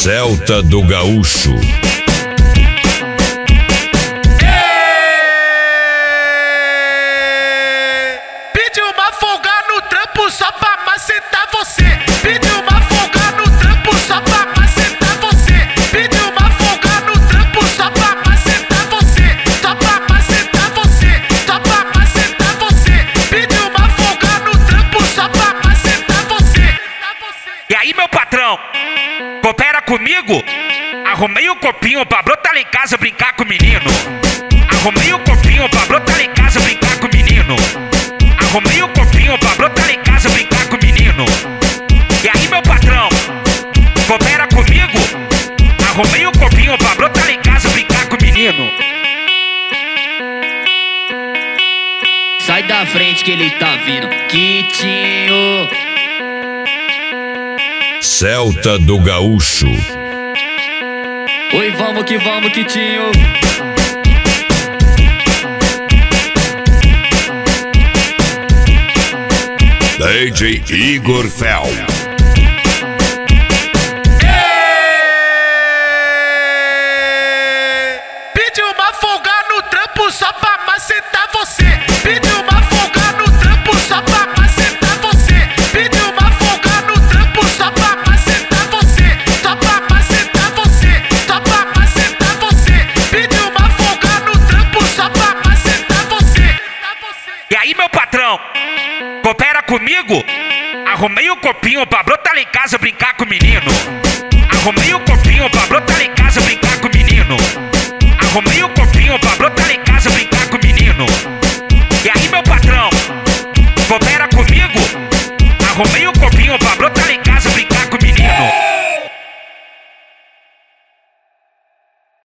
Celta do Gaúcho. Pediu uma folga no trampo só pra macetar você. Pediu uma folga no trampo só pra macetar você. Pediu uma folga no trampo só pra macetar você. Só pra macetar você. Só pra macetar você. Pediu uma folga no trampo só pra macetar você. E aí, meu patrão, coopera comigo? Arrumei o copinho pra brotar lá em casa brincar com o menino. Arrumei o copinho pra brotar lá em casa brincar com o menino. Arrumei o copinho pra brotar lá em casa brincar com o menino. E aí, meu patrão, coopera comigo? Arrumei o copinho pra brotar lá em casa brincar com o menino. Sai da frente que ele tá vindo, Quitinho. Celta do Gaúcho. Oi, vamos, Quitinho. DJ Igor Fel. Pediu uma folga no trampo só pra macetar você. Pediu uma folga no trampo só pra macetar você. Pediu uma folga no trampo só pra macetar você. Só pra macetar você. Só pra macetar você. Pediu uma folga no trampo só pra macetar você. E aí, meu patrão, coopera comigo? Arrumei o copinho pra brotar lá em casa brincar com o menino. Arrumei o copinho pra brotar lá em casa brincar com o menino. Arrumei o copinho pra brotar lá em casa brincar com o menino. E aí, meu patrão, coopera comigo? Arrumei o copinho pra brotar